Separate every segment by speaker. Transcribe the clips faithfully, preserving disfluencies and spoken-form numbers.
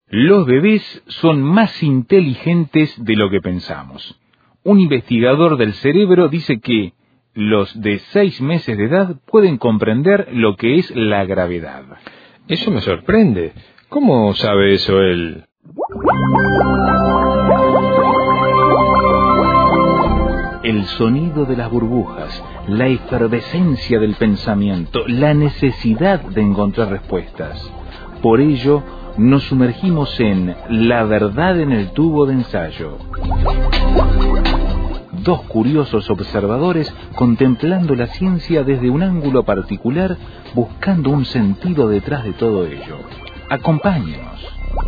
Speaker 1: Los bebés son más inteligentes de lo que pensamos. Un investigador del cerebro dice que los de seis meses de edad pueden comprender lo que es la gravedad.
Speaker 2: Eso me sorprende. ¿Cómo sabe eso él?
Speaker 1: El sonido de las burbujas, la efervescencia del pensamiento, la necesidad de encontrar respuestas. Por ello, nos sumergimos en La verdad en el tubo de ensayo. Dos curiosos observadores contemplando la ciencia desde un ángulo particular, buscando un sentido detrás de todo ello. Acompáñenos.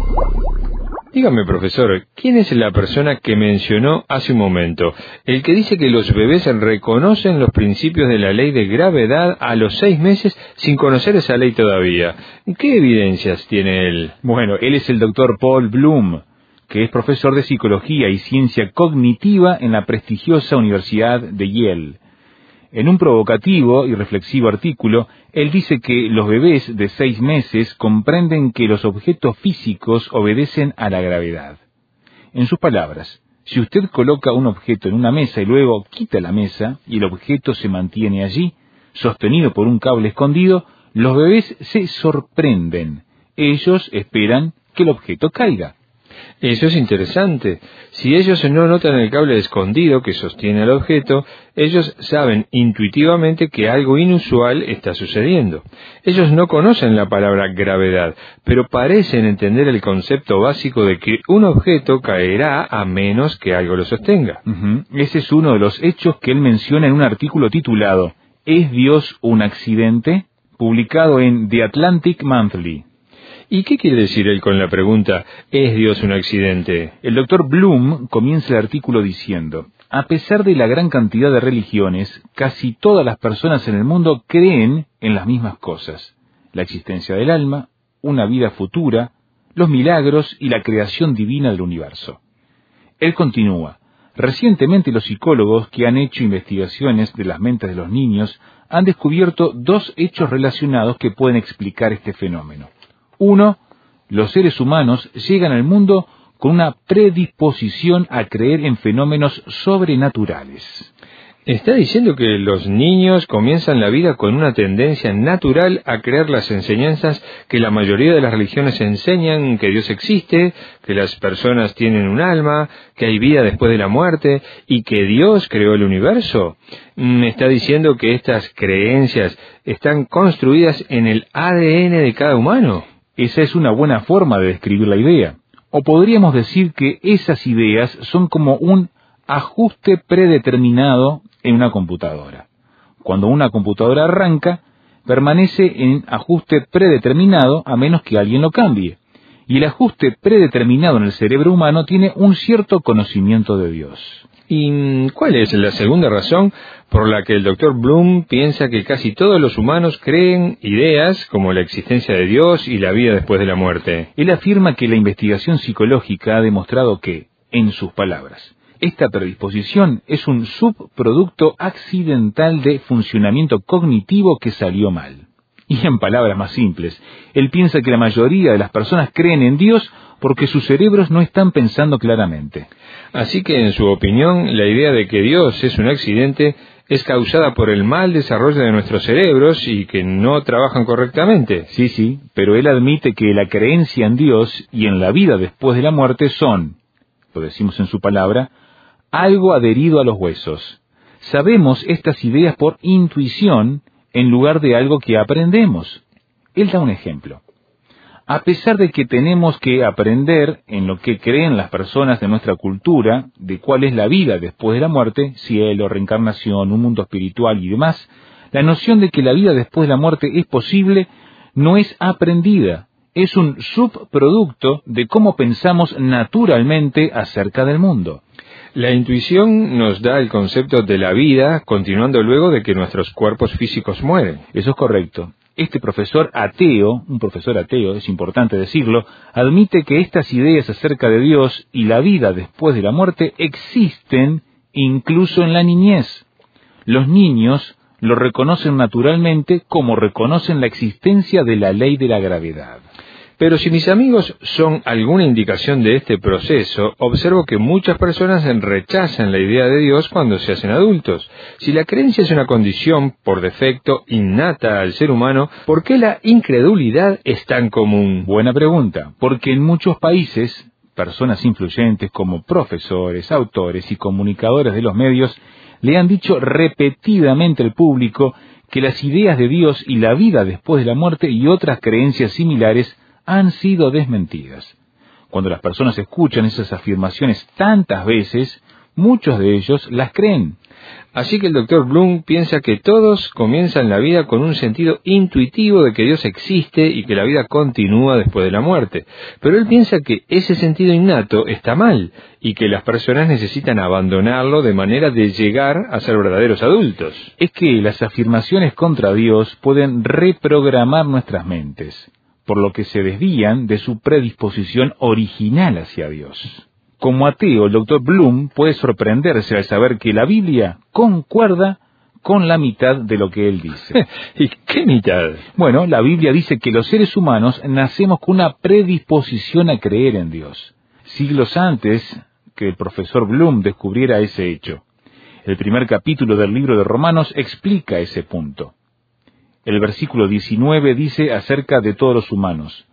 Speaker 2: Dígame, profesor, ¿quién es la persona que mencionó hace un momento? El que dice que los bebés reconocen los principios de la ley de gravedad a los seis meses sin conocer esa ley todavía. ¿Qué evidencias tiene él?
Speaker 1: Bueno, él es el doctor Paul Bloom, que es profesor de Psicología y Ciencia Cognitiva en la prestigiosa Universidad de Yale. En un provocativo y reflexivo artículo, él dice que los bebés de seis meses comprenden que los objetos físicos obedecen a la gravedad. En sus palabras, si usted coloca un objeto en una mesa y luego quita la mesa y el objeto se mantiene allí, sostenido por un cable escondido, los bebés se sorprenden. Ellos esperan que el objeto caiga.
Speaker 2: Eso es interesante. Si ellos no notan el cable escondido que sostiene el objeto, ellos saben intuitivamente que algo inusual está sucediendo. Ellos no conocen la palabra gravedad, pero parecen entender el concepto básico de que un objeto caerá a menos que algo lo sostenga.
Speaker 1: Uh-huh. Ese es uno de los hechos que él menciona en un artículo titulado ¿Es Dios un accidente?, publicado en The Atlantic Monthly.
Speaker 2: ¿Y qué quiere decir él con la pregunta, ¿es Dios un accidente?
Speaker 1: El doctor Bloom comienza el artículo diciendo, a pesar de la gran cantidad de religiones, casi todas las personas en el mundo creen en las mismas cosas. La existencia del alma, una vida futura, los milagros y la creación divina del universo. Él continúa, recientemente los psicólogos que han hecho investigaciones de las mentes de los niños han descubierto dos hechos relacionados que pueden explicar este fenómeno. Uno, los seres humanos llegan al mundo con una predisposición a creer en fenómenos sobrenaturales.
Speaker 2: ¿Está diciendo que los niños comienzan la vida con una tendencia natural a creer las enseñanzas que la mayoría de las religiones enseñan, que Dios existe, que las personas tienen un alma, que hay vida después de la muerte y que Dios creó el universo? ¿Me está diciendo que estas creencias están construidas en el A D N de cada humano?
Speaker 1: Esa es una buena forma de describir la idea. O podríamos decir que esas ideas son como un ajuste predeterminado en una computadora. Cuando una computadora arranca, permanece en ajuste predeterminado a menos que alguien lo cambie. Y el ajuste predeterminado en el cerebro humano tiene un cierto conocimiento de Dios.
Speaker 2: ¿Y cuál es la segunda razón por la que el doctor Bloom piensa que casi todos los humanos creen ideas como la existencia de Dios y la vida después de la muerte?
Speaker 1: Él afirma que la investigación psicológica ha demostrado que, en sus palabras, esta predisposición es un subproducto accidental de funcionamiento cognitivo que salió mal. Y en palabras más simples, él piensa que la mayoría de las personas creen en Dios porque sus cerebros no están pensando claramente.
Speaker 2: Así que, en su opinión, la idea de que Dios es un accidente es causada por el mal desarrollo de nuestros cerebros y que no trabajan correctamente.
Speaker 1: Sí, sí, pero él admite que la creencia en Dios y en la vida después de la muerte son, lo decimos en su palabra, algo adherido a los huesos. Sabemos estas ideas por intuición en lugar de algo que aprendemos. Él da un ejemplo. A pesar de que tenemos que aprender en lo que creen las personas de nuestra cultura, de cuál es la vida después de la muerte, cielo, reencarnación, un mundo espiritual y demás, la noción de que la vida después de la muerte es posible no es aprendida, es un subproducto de cómo pensamos naturalmente acerca del mundo.
Speaker 2: La intuición nos da el concepto de la vida, continuando luego de que nuestros cuerpos físicos mueren.
Speaker 1: Eso es correcto. Este profesor ateo, un profesor ateo, es importante decirlo, admite que estas ideas acerca de Dios y la vida después de la muerte existen incluso en la niñez. Los niños lo reconocen naturalmente como reconocen la existencia de la ley de la gravedad.
Speaker 2: Pero si mis amigos son alguna indicación de este proceso, observo que muchas personas rechazan la idea de Dios cuando se hacen adultos. Si la creencia es una condición, por defecto, innata al ser humano, ¿por qué la incredulidad es tan común?
Speaker 1: Buena pregunta, porque en muchos países, personas influyentes como profesores, autores y comunicadores de los medios le han dicho repetidamente al público que las ideas de Dios y la vida después de la muerte y otras creencias similares han sido desmentidas. Cuando las personas escuchan esas afirmaciones tantas veces, muchos de ellos las creen.
Speaker 2: Así que el doctor Bloom piensa que todos comienzan la vida con un sentido intuitivo de que Dios existe y que la vida continúa después de la muerte. Pero él piensa que ese sentido innato está mal y que las personas necesitan abandonarlo de manera de llegar a ser verdaderos adultos.
Speaker 1: Es que las afirmaciones contra Dios pueden reprogramar nuestras mentes, por lo que se desvían de su predisposición original hacia Dios. Como ateo, el doctor Bloom puede sorprenderse al saber que la Biblia concuerda con la mitad de lo que él dice.
Speaker 2: ¿Y qué mitad?
Speaker 1: Bueno, la Biblia dice que los seres humanos nacemos con una predisposición a creer en Dios, siglos antes que el profesor Bloom descubriera ese hecho. El primer capítulo del libro de Romanos explica ese punto. El versículo diecinueve dice acerca de todos los humanos: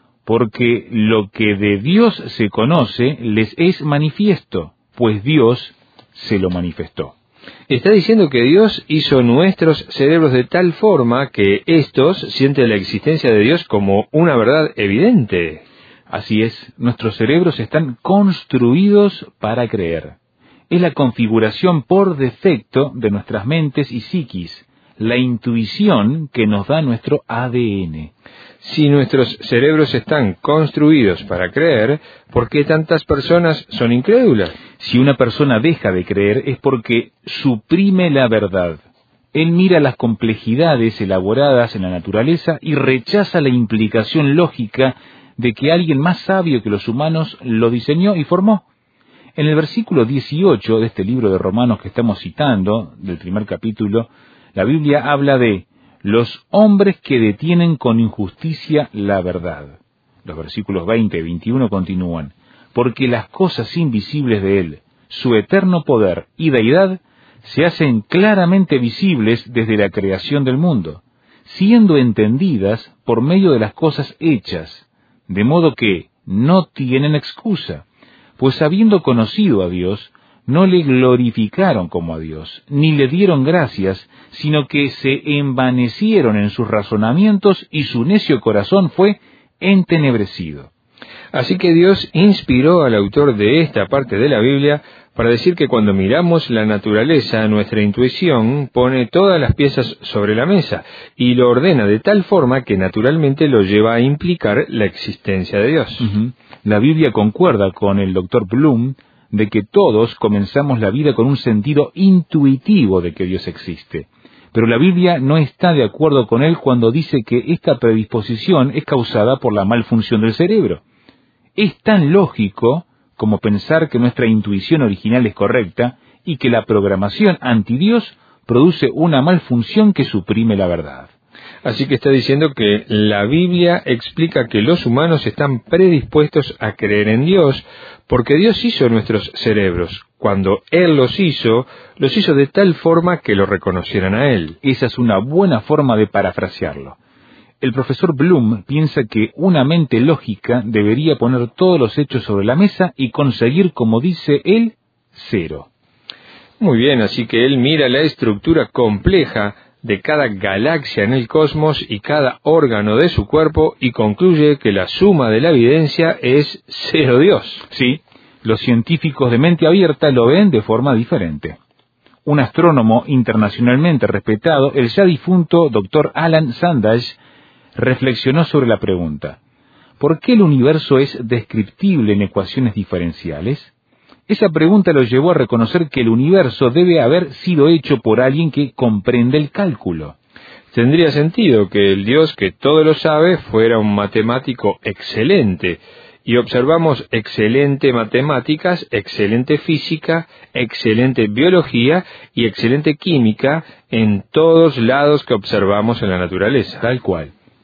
Speaker 1: porque lo que de Dios se conoce les es manifiesto, pues Dios se lo manifestó.
Speaker 2: Está diciendo que Dios hizo nuestros cerebros de tal forma que éstos sienten la existencia de Dios como una verdad evidente.
Speaker 1: Así es, nuestros cerebros están construidos para creer. Es la configuración por defecto de nuestras mentes y psiquis, la intuición que nos da nuestro A D N.
Speaker 2: Si nuestros cerebros están construidos para creer, ¿por qué tantas personas son incrédulas?
Speaker 1: Si una persona deja de creer es porque suprime la verdad. Él mira las complejidades elaboradas en la naturaleza y rechaza la implicación lógica de que alguien más sabio que los humanos lo diseñó y formó. En el versículo dieciocho de este libro de Romanos que estamos citando, del primer capítulo, la Biblia habla de los hombres que detienen con injusticia la verdad. Los versículos veinte y veintiuno continúan: porque las cosas invisibles de Él, su eterno poder y deidad, se hacen claramente visibles desde la creación del mundo, siendo entendidas por medio de las cosas hechas, de modo que no tienen excusa, pues habiendo conocido a Dios, no le glorificaron como a Dios, ni le dieron gracias, sino que se envanecieron en sus razonamientos y su necio corazón fue entenebrecido.
Speaker 2: Así que Dios inspiró al autor de esta parte de la Biblia para decir que cuando miramos la naturaleza, nuestra intuición pone todas las piezas sobre la mesa y lo ordena de tal forma que naturalmente lo lleva a implicar la existencia de Dios.
Speaker 1: Uh-huh. La Biblia concuerda con el doctor Bloom de que todos comenzamos la vida con un sentido intuitivo de que Dios existe. Pero la Biblia no está de acuerdo con él cuando dice que esta predisposición es causada por la malfunción del cerebro. Es tan lógico como pensar que nuestra intuición original es correcta y que la programación anti-Dios produce una malfunción que suprime la verdad.
Speaker 2: Así que está diciendo que la Biblia explica que los humanos están predispuestos a creer en Dios porque Dios hizo nuestros cerebros. Cuando Él los hizo, los hizo de tal forma que lo reconocieran a Él.
Speaker 1: Esa es una buena forma de parafrasearlo. El profesor Bloom piensa que una mente lógica debería poner todos los hechos sobre la mesa y conseguir, como dice él, cero.
Speaker 2: Muy bien, así que él mira la estructura compleja de cada galaxia en el cosmos y cada órgano de su cuerpo y concluye que la suma de la evidencia es cero Dios.
Speaker 1: Sí, los científicos de mente abierta lo ven de forma diferente. Un astrónomo internacionalmente respetado, el ya difunto doctor Alan Sandage, reflexionó sobre la pregunta: ¿por qué el universo es descriptible en ecuaciones diferenciales? Esa pregunta lo llevó a reconocer que el universo debe haber sido hecho por alguien que comprende el cálculo.
Speaker 2: Tendría sentido que el Dios que todo lo sabe fuera un matemático excelente, y observamos excelente matemáticas, excelente física, excelente biología y excelente química en todos lados que observamos en la naturaleza.
Speaker 1: Tal cual.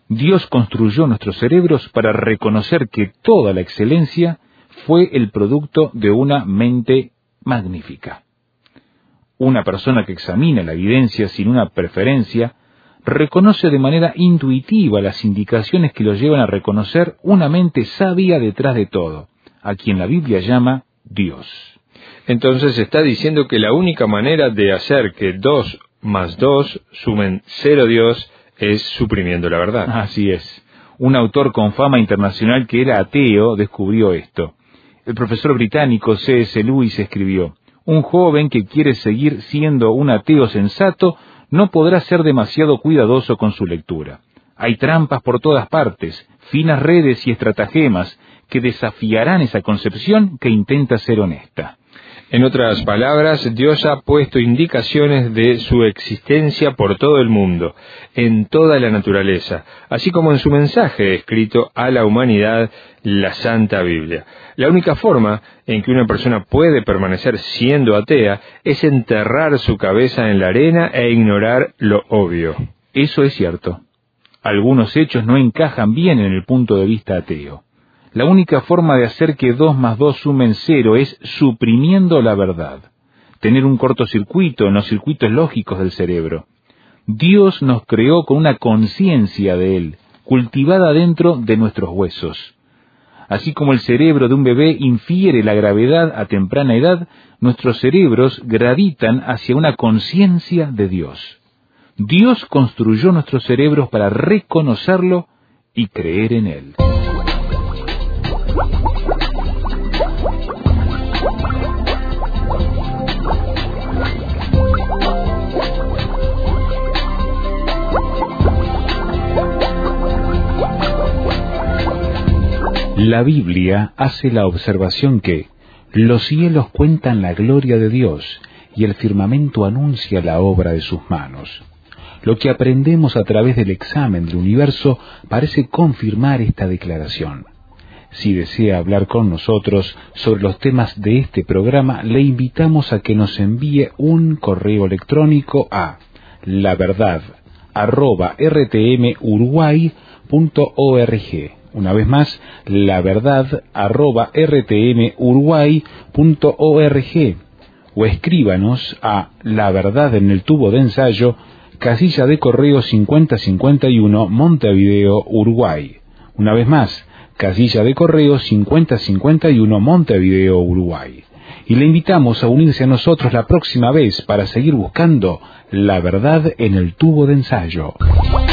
Speaker 1: Dios construyó nuestros cerebros para reconocer que toda la excelencia fue el producto de una mente magnífica. Una persona que examina la evidencia sin una preferencia reconoce de manera intuitiva las indicaciones que lo llevan a reconocer una mente sabia detrás de todo, a quien la Biblia llama Dios.
Speaker 2: Entonces está diciendo que la única manera de hacer que dos más dos sumen cero Dios es suprimiendo la verdad.
Speaker 1: Así es. Un autor con fama internacional que era ateo descubrió esto. El profesor británico C S Lewis escribió: un joven que quiere seguir siendo un ateo sensato no podrá ser demasiado cuidadoso con su lectura. Hay trampas por todas partes, finas redes y estratagemas que desafiarán esa concepción que intenta ser honesta.
Speaker 2: En otras palabras, Dios ha puesto indicaciones de su existencia por todo el mundo, en toda la naturaleza, así como en su mensaje escrito a la humanidad, la Santa Biblia. La única forma en que una persona puede permanecer siendo atea es enterrar su cabeza en la arena e ignorar lo obvio.
Speaker 1: Eso es cierto. Algunos hechos no encajan bien en el punto de vista ateo. La única forma de hacer que dos más dos sumen cero es suprimiendo la verdad, tener un cortocircuito en los circuitos lógicos del cerebro. Dios nos creó con una conciencia de Él, cultivada dentro de nuestros huesos. Así como el cerebro de un bebé infiere la gravedad a temprana edad, nuestros cerebros gravitan hacia una conciencia de Dios. Dios construyó nuestros cerebros para reconocerlo y creer en Él. La Biblia hace la observación que los cielos cuentan la gloria de Dios y el firmamento anuncia la obra de sus manos. Lo que aprendemos a través del examen del universo parece confirmar esta declaración. Si desea hablar con nosotros sobre los temas de este programa, le invitamos a que nos envíe un correo electrónico a la verdad arroba r t m uruguay punto org. Una vez más, la verdad arroba r t m uruguay punto org. O escríbanos a La Verdad en el Tubo de Ensayo, casilla de correo cincuenta cincuenta y uno, Montevideo, Uruguay. Una vez más, casilla de correo cincuenta cincuenta y uno, Montevideo, Uruguay. Y le invitamos a unirse a nosotros la próxima vez para seguir buscando la verdad en el tubo de ensayo.